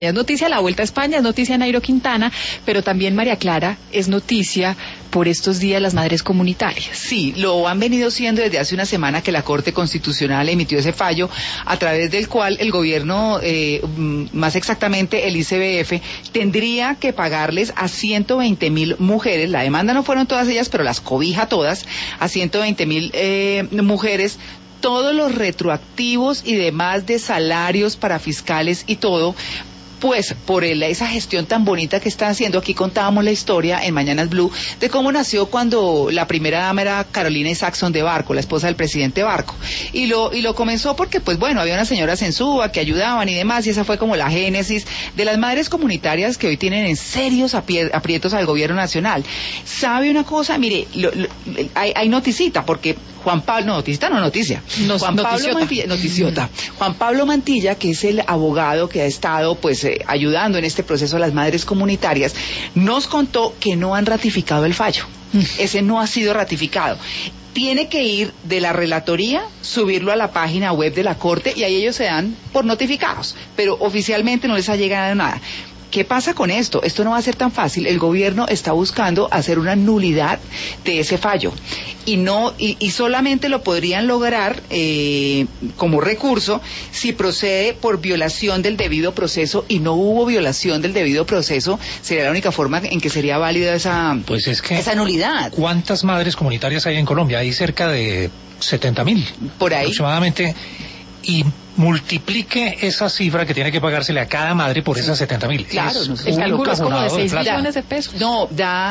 Es noticia la Vuelta a España, es noticia Nairo Quintana, pero también María Clara es noticia por estos días las madres comunitarias. Sí, lo han venido siendo desde hace una semana que la Corte Constitucional emitió ese fallo a través del cual el gobierno, más exactamente el ICBF, tendría que pagarles a 120.000 mujeres, la demanda no fueron todas ellas, pero las cobija todas, a 120.000 mujeres, todos los retroactivos y demás de salarios para fiscales y todo, pues por esa gestión tan bonita que están haciendo. Aquí contábamos la historia en Mañanas Blue de cómo nació cuando la primera dama era Carolina Isaacson de Barco, la esposa del presidente Barco, y lo comenzó porque pues bueno, había unas señoras en Suba que ayudaban y demás, y esa fue como la génesis de las madres comunitarias que hoy tienen en serios aprietos al gobierno nacional. ¿Sabe una cosa? Mire, hay noticita, porque Juan Pablo Mantilla, que es el abogado que ha estado pues ayudando en este proceso a las madres comunitarias, nos contó que no han ratificado el fallo. Ese no ha sido ratificado. Tiene que ir de la relatoría, subirlo a la página web de la Corte y ahí ellos se dan por notificados, pero oficialmente no les ha llegado nada. ¿Qué pasa con esto? Esto no va a ser tan fácil. El gobierno está buscando hacer una nulidad de ese fallo y solamente lo podrían lograr como recurso si procede por violación del debido proceso, y no hubo violación del debido proceso. Sería la única forma en que sería válida esa nulidad. ¿Cuántas madres comunitarias hay en Colombia? Hay cerca de 70.000 por ahí aproximadamente, y multiplique esa cifra que tiene que pagársele a cada madre por esas 70.000. Claro, el cálculo es como de 6 billones de pesos. No,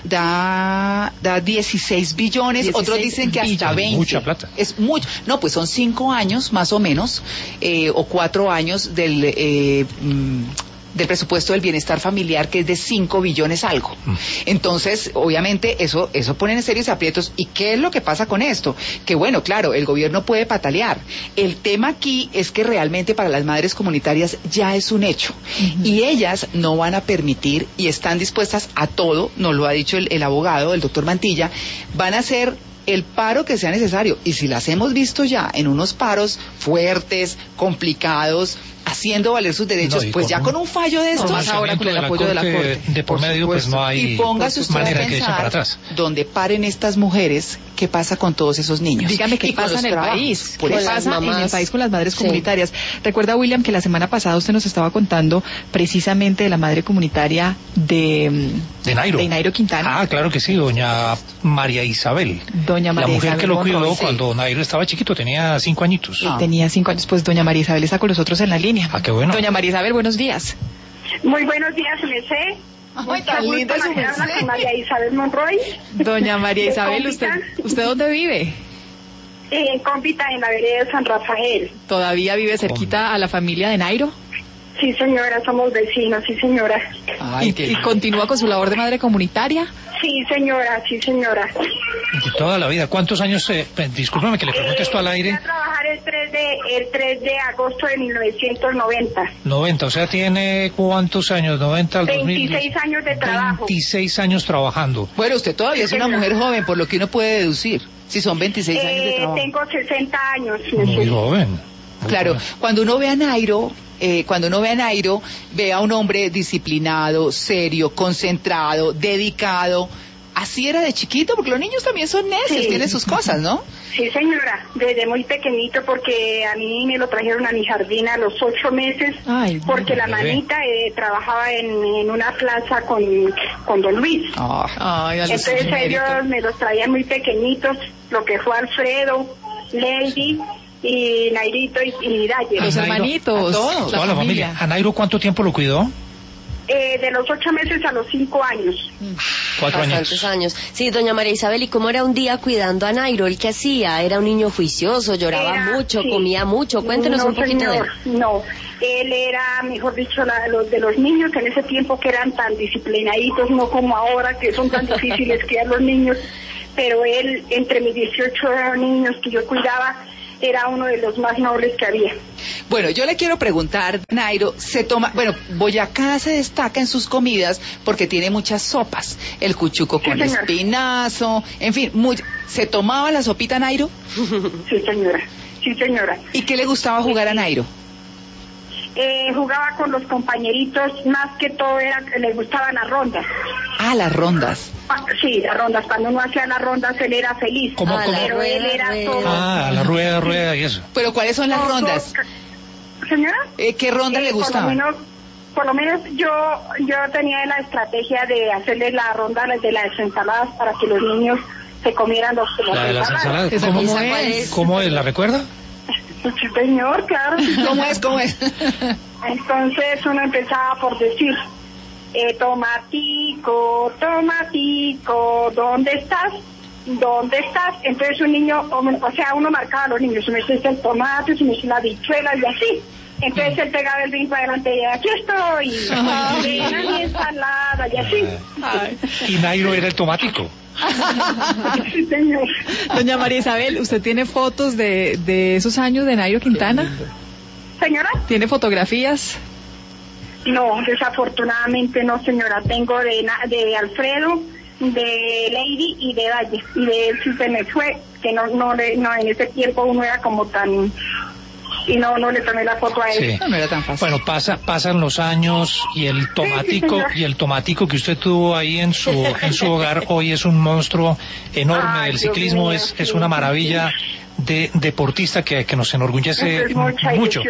da 16 billones, 16 otros dicen que hasta 20. Mucha plata. Es mucho. No, pues son 5 años más o menos, o 4 años del presupuesto del bienestar familiar, que es de 5 billones algo. Entonces, obviamente, eso pone en serios aprietos. ¿Y qué es lo que pasa con esto? Que bueno, claro, el gobierno puede patalear. El tema aquí es que realmente para las madres comunitarias ya es un hecho. Y ellas no van a permitir, y están dispuestas a todo, nos lo ha dicho el abogado, el doctor Mantilla, van a hacer el paro que sea necesario. Y si las hemos visto ya en unos paros fuertes, complicados, haciendo valer sus derechos, pues ya con un fallo de estos, ahora con el apoyo de la Corte de por medio, pues no hay manera que echen para atrás. Donde paren estas mujeres, ¿qué pasa con todos esos niños? Dígame qué pasa en el país, qué pasa en el país con las madres comunitarias. Recuerda, William, que la semana pasada usted nos estaba contando precisamente de la madre comunitaria de Nairo Quintana. Ah, claro que sí, doña María Isabel. La mujer que lo cuidó cuando Nairo estaba chiquito, tenía 5 añitos. Tenía 5 años, pues doña María Isabel está con nosotros en la línea. Ah, qué bueno. Doña María Isabel, buenos días. Muy buenos días, Merced. Ay, tan linda su merced. María Isabel Monroy. Doña María Isabel, ¿usted dónde vive? En Cómpita, en la vereda de San Rafael. ¿Todavía vive cerquita a la familia de Nairo? Sí, señora, somos vecinos, sí, señora. Ay, ¿Y continúa con su labor de madre comunitaria? Sí, señora, sí, señora. De toda la vida. ¿Cuántos años, discúlpame que le pregunte esto al aire? Voy a trabajar el 3 de agosto de 1990. 90, o sea, ¿tiene cuántos años? 90 al 2000. 26 años de trabajo. 26 años trabajando. Bueno, usted todavía es una mujer joven, por lo que uno puede deducir, si son 26 años de trabajo. Tengo 60 años. Muy joven. Claro, cuando uno ve a Nairo, ve a un hombre disciplinado, serio, concentrado, dedicado. Así era de chiquito, porque los niños también son necios, tienen sus cosas, ¿no? Sí, señora, desde muy pequeñito, porque a mí me lo trajeron a mi jardín a los 8 meses, porque la manita trabajaba en una plaza con don Luis. Entonces ellos me los traían muy pequeñitos, lo que fue Alfredo, Lady y Nairito y Dayer. Los hermanitos, toda la familia. ¿A Nairo cuánto tiempo lo cuidó? De los 8 meses a los 5 años. 4 años. Bastantes años. Sí, doña María Isabel, ¿y cómo era un día cuidando a Nairo? ¿El qué hacía? ¿Era un niño juicioso? ¿Lloraba mucho? Sí. ¿Comía mucho? Cuéntenos un poquito de él. No, él era, mejor dicho, los de los niños en ese tiempo que eran tan disciplinaditos, no como ahora que son tan difíciles criar los niños, pero él, entre mis 18 niños que yo cuidaba, era uno de los más nobles que había. Bueno, yo le quiero preguntar, Nairo, Boyacá se destaca en sus comidas porque tiene muchas sopas, el cuchuco con espinazo, en fin, ¿se tomaba la sopita, Nairo? Sí, señora. Sí, señora. ¿Y qué le gustaba jugar a Nairo? jugaba con los compañeritos, más que todo le gustaban las rondas. Ah, las rondas. Sí, las rondas. Cuando uno hacía las rondas, él era feliz. ¿Cómo? Pero él era todo... Ah, la rueda y eso. ¿Pero cuáles son las rondas? ¿Señora? ¿Qué ronda le gustaba? Por lo menos yo tenía la estrategia de hacerle la ronda de las ensaladas para que los niños se comieran las ensaladas. ¿Cómo es? ¿La recuerda? Sí, señor, claro. ¿Cómo es? Entonces uno empezaba por decir, tomatico, ¿dónde estás? Entonces un niño, o sea, uno marcaba a los niños, me dice el tomate, me dice la habichuela y así. Entonces él pegaba el brinco adelante y aquí estoy, ven mi ensalada y así. Y Nairo era el tomático. Sí, señor. Doña María Isabel, ¿usted tiene fotos de esos años de Nairo Quintana? ¿Señora? ¿Tiene fotografías? No, desafortunadamente no, señora. Tengo de Alfredo, de Lady y de Valle. Y de él sí se me fue, que no, en ese tiempo uno era como tan... Y no le tomé la foto a él. Sí. No era tan fácil. Bueno, pasan los años y el tomatico que usted tuvo ahí en su hogar hoy es un monstruo enorme del ciclismo, es una maravilla de deportista que nos enorgullece mucho.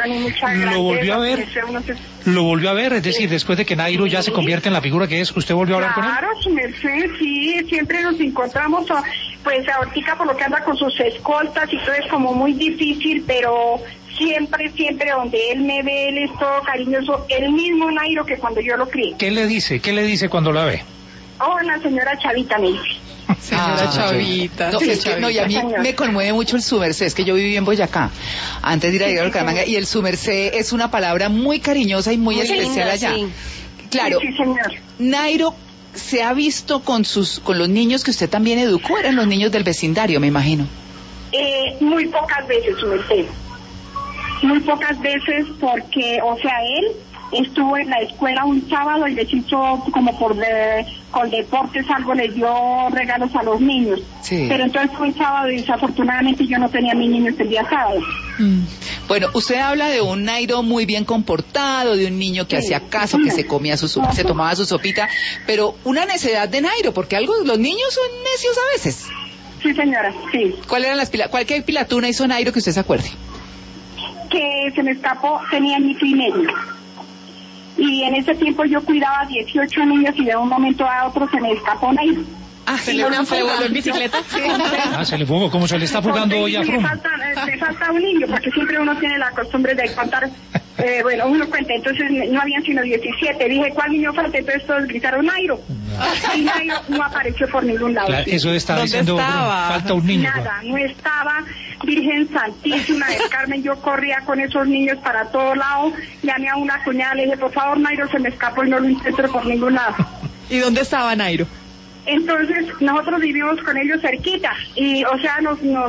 Lo volvió a ver, es decir, después de que Nairo ya se convierte en la figura que es, ¿usted volvió a hablar con él? Claro, sí, siempre nos encontramos, pues ahorita por lo que anda con sus escoltas y todo es como muy difícil, pero siempre donde él me ve, él es todo cariñoso, el mismo Nairo que cuando yo lo crié. ¿Qué le dice cuando la ve? Hola, señora Chavita, me dice. Señora Chavita. No, y a mí me conmueve mucho el su merced, es que yo viví en Boyacá, antes de ir a Bucaramanga, y el su merced es una palabra muy cariñosa y muy especial linda, allá. Sí. Claro, sí, señor. Nairo se ha visto con los niños que usted también educó, eran los niños del vecindario, me imagino. Muy pocas veces, su merced. Muy pocas veces porque, o sea, él estuvo en la escuela un sábado y les hizo como con deportes algo, les dio regalos a los niños. Sí. Pero entonces fue un sábado y desafortunadamente yo no tenía a mis niños el día sábado. Bueno, usted habla de un Nairo muy bien comportado, de un niño que hacía caso, que se comía se tomaba su sopita, pero una necedad de Nairo, porque los niños son necios a veces. Sí, señora, sí. ¿Cuál pilatuna hizo Nairo que usted se acuerde? Que se me escapó, tenía añito y medio. Y en ese tiempo yo cuidaba 18 niños y de un momento a otro se me escapó Nairo. ¿Se le voló en bicicleta? Sí. Se le fugó, como se le está fugando hoy a Froome. Me falta un niño, porque siempre uno tiene la costumbre de contar, uno cuenta, entonces no habían sino 17, dije, ¿cuál niño falta? Entonces todos gritaron, Nairo. Y Nairo no apareció por ningún lado. Claro, eso estaba diciendo, falta un niño. Nada, no estaba. Virgen Santísima del Carmen, yo corría con esos niños para todos lados, llamé a una cuñada, le dije, por favor, Nairo se me escapó y no lo encuentro por ningún lado. ¿Y dónde estaba Nairo? Entonces nosotros vivimos con ellos cerquita y o sea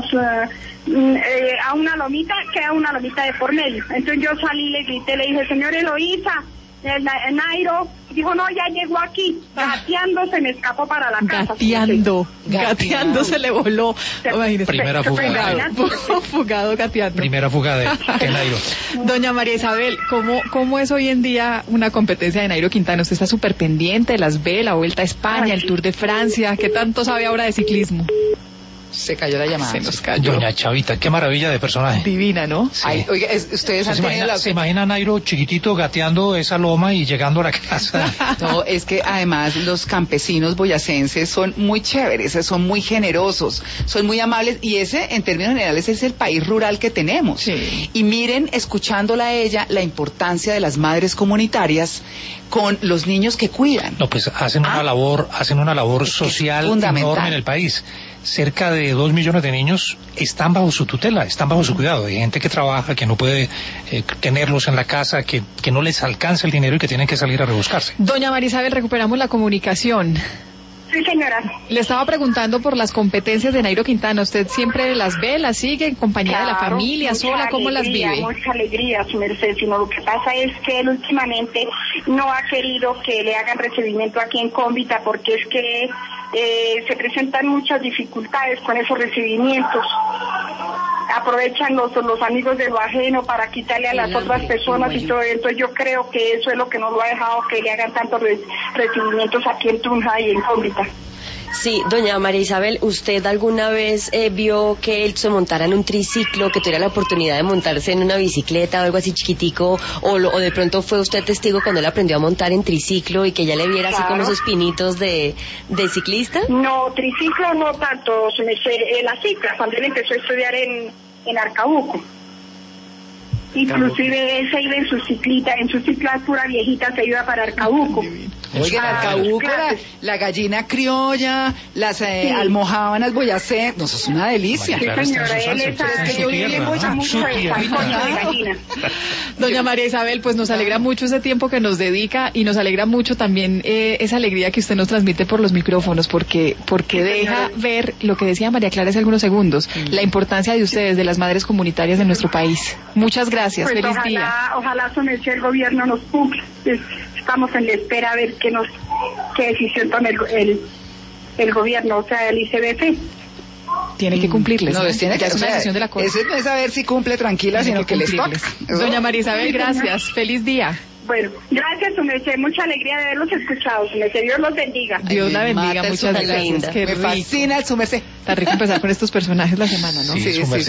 a una lomita, queda una lomita de por medio. Entonces yo salí, le grité, le dije, señor Eloísa, Nairo dijo, no, ya llegó aquí, gateando se me escapó para la casa. Gateando se le voló. Primera fuga. Fugado gateando. Primera fuga de Nairo. Doña María Isabel, ¿cómo es hoy en día una competencia de Nairo Quintana? Usted está súper pendiente, las ve, la Vuelta a España, el Tour de Francia, ¿qué tanto sabe ahora de ciclismo? Se cayó la llamada. Se nos cayó. Doña Chavita, qué maravilla de personaje. Divina, ¿no? Sí. Ay, oiga, ustedes han tenido ¿Se imagina a Nairo chiquitito gateando esa loma y llegando a la casa? No, es que además los campesinos boyacenses son muy chéveres, son muy generosos, son muy amables y ese, en términos generales, es el país rural que tenemos. Sí. Y miren, escuchándola a ella, la importancia de las madres comunitarias con los niños que cuidan. No, pues hacen una labor social enorme en el país. Cerca de 2 millones de niños están bajo su tutela, están bajo su cuidado. Hay gente que trabaja, que no puede tenerlos en la casa, que no les alcanza el dinero y que tienen que salir a rebuscarse. Doña María Isabel, recuperamos la comunicación. Sí, señora. Le estaba preguntando por las competencias de Nairo Quintana. ¿Usted siempre las ve, las sigue en compañía de la familia, sola? ¿Cómo las vive? Mucha alegría, su merced, sino lo que pasa es que él últimamente no ha querido que le hagan recibimiento aquí en Cómbita porque es que se presentan muchas dificultades con esos recibimientos. aprovechan los amigos de lo ajeno para quitarle a las otras personas y todo. Entonces yo creo que eso es lo que no lo ha dejado que le hagan tantos recibimientos aquí en Tunja y en Cómbita. Sí, doña María Isabel, ¿usted alguna vez vio que él se montara en un triciclo, que tuviera la oportunidad de montarse en una bicicleta o algo así chiquitico, o de pronto fue usted testigo cuando él aprendió a montar en triciclo y que ya le viera así como esos pinitos de ciclista? No, triciclo no tanto, la cicla, cuando él empezó a estudiar en Arcabuco. Inclusive él se iba en su cicla pura viejita, se iba para Arcabuco. Oigan, Arcabuco, la gallina criolla, las almojábanas boyacé, no, eso es una delicia. Sí, señora, él es que yo viví en Boya mucho de gallina. Doña María Isabel, pues nos alegra mucho ese tiempo que nos dedica y nos alegra mucho también esa alegría que usted nos transmite por los micrófonos, porque deja ver lo que decía María Clara hace algunos segundos, la importancia de ustedes, de las madres comunitarias de nuestro país. Muchas gracias, pues feliz día. Ojalá el gobierno nos cumpla. Estamos en la espera a ver qué decisión tome el gobierno, o sea, el ICBF. Tiene que cumplirles. No, tiene que, es una decisión de la Corte. Ese no es saber si cumple tranquila, sino que les toca. Doña María Isabel, gracias. Feliz día. Bueno, gracias, su merced. Mucha alegría de haberlos escuchado. Su merced, Dios los bendiga. Dios la bendiga, muchas gracias. Me fascina el su merced. Está rico empezar con estos personajes la semana, ¿no? Sí, sí.